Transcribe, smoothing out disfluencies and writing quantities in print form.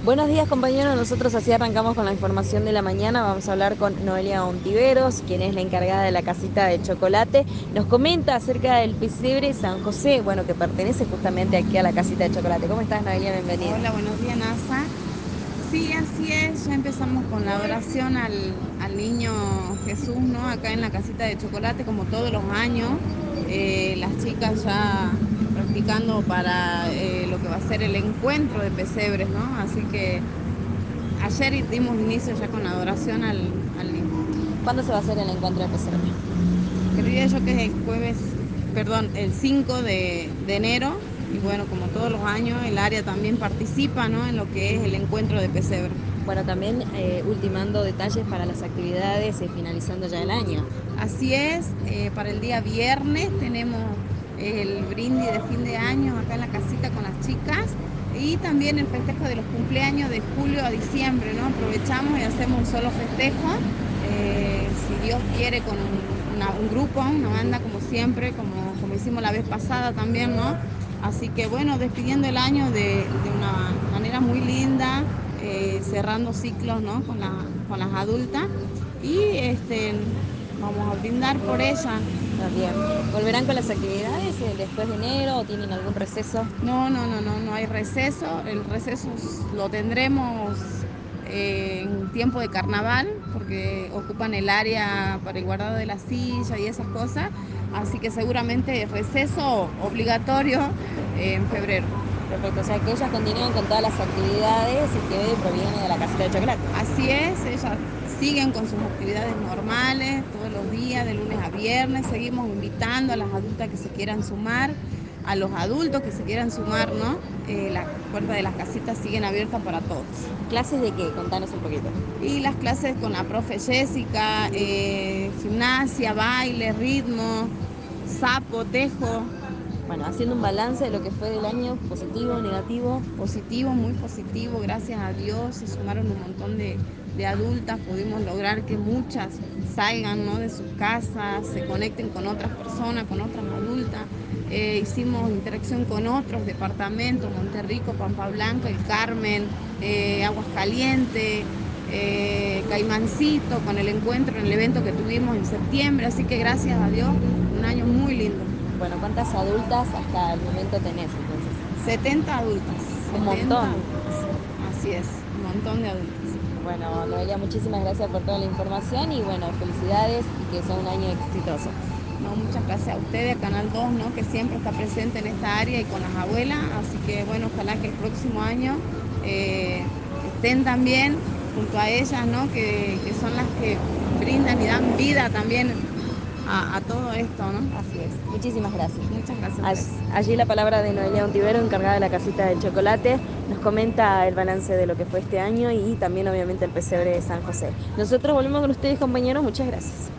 Buenos días, compañeros. Nosotros así arrancamos con la información de la mañana. Vamos a hablar con Noelia Ontiveros, quien es la encargada de la casita de chocolate. Nos comenta acerca del pesebre San José, bueno, que pertenece justamente aquí a la casita de chocolate. ¿Cómo estás, Noelia? Bienvenida. Hola, buenos días, NASA. Sí, así es, ya empezamos con la adoración al niño Jesús, ¿no? Acá en la casita de chocolate, como todos los años, las chicas ya practicando para lo que va a ser el encuentro de pesebres, ¿no? Así que ayer dimos inicio ya con la adoración al niño. ¿Cuándo se va a hacer el encuentro de pesebre? Creería yo que es el jueves, perdón, el 5 de enero. Y bueno, como todos los años, el área también participa, ¿no? En lo que es el encuentro de pesebre. Bueno, también ultimando detalles para las actividades, finalizando ya el año. Así es, para el día viernes tenemos el brindis de fin de año acá en la casita con las chicas y también el festejo de los cumpleaños de julio a diciembre, ¿no? Aprovechamos y hacemos un solo festejo, si Dios quiere, con un grupo, una banda como siempre, como hicimos la vez pasada también, ¿no? Así que bueno, despidiendo el año de una manera muy linda, cerrando ciclos, ¿no? Con las adultas y vamos a brindar por ella. Bien. ¿Volverán con las actividades después de enero o tienen algún receso? No hay receso. El receso lo tendremos en tiempo de carnaval, porque ocupan el área para el guardado de la silla y esas cosas. Así que seguramente receso obligatorio en febrero. Perfecto, o sea que ellas continúan con todas las actividades que provienen de la casita de chocolate. Así es, ellas siguen con sus actividades normales todos los días, de lunes a viernes. Seguimos invitando a las adultas que se quieran sumar, a los adultos que se quieran sumar, ¿no? Las puertas de las casitas siguen abiertas para todos. ¿Clases de qué? Contanos un poquito. Y las clases con la profe Jessica, gimnasia, baile, ritmo, sapo, tejo. Bueno, haciendo un balance de lo que fue del año, positivo, negativo. Positivo, muy positivo, gracias a Dios, se sumaron un montón de adultas, pudimos lograr que muchas salgan, ¿no? De sus casas, se conecten con otras personas, con otras adultas. Hicimos interacción con otros departamentos, Monterrico, Pampa Blanca, El Carmen, Aguascalientes, Caimancito, con el encuentro en el evento que tuvimos en septiembre, así que gracias a Dios, un año muy lindo. Bueno, ¿cuántas adultas hasta el momento tenés entonces? 70 adultas. Un 70 montón. adultas. Así es, un montón de adultos. Bueno, Noelia, muchísimas gracias por toda la información y bueno, felicidades y que sea un año exitoso. No, muchas gracias a ustedes, a Canal 2, ¿no? Que siempre está presente en esta área y con las abuelas. Así que bueno, ojalá que el próximo año estén también junto a ellas, ¿no? Que son las que brindan y dan vida también a todo esto, ¿no? Así es. Muchísimas gracias. Muchas gracias a ustedes. Allí la palabra de Noelia Ontivero, encargada de la casita del chocolate, nos comenta el balance de lo que fue este año y también obviamente el pesebre de San José. Nosotros volvemos con ustedes, compañeros. Muchas gracias.